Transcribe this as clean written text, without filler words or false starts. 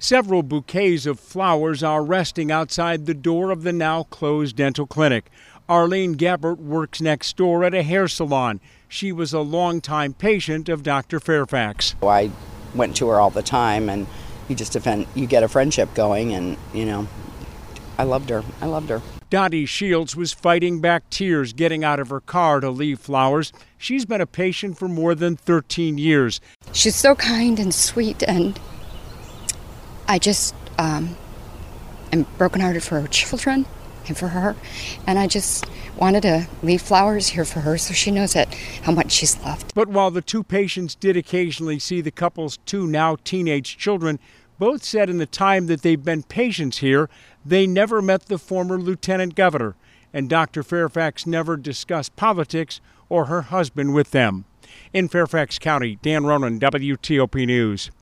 Several bouquets of flowers are resting outside the door of the now closed dental clinic. Arlene Gabbert works next door at a hair salon. She was a longtime patient of Dr. Fairfax. I went to her all the time, and you get a friendship going, and I loved her. Dottie Shields was fighting back tears getting out of her car to leave flowers. She's been a patient for more than 13 years. She's so kind and sweet, and I just am brokenhearted for her children and for her, and I just wanted to leave flowers here for her so she knows how much she's loved. But while the two patients did occasionally see the couple's two now teenage children, both said in the time that they've been patients here, they never met the former lieutenant governor, and Dr. Fairfax never discussed politics or her husband with them. In Fairfax County, Dan Ronan, WTOP News.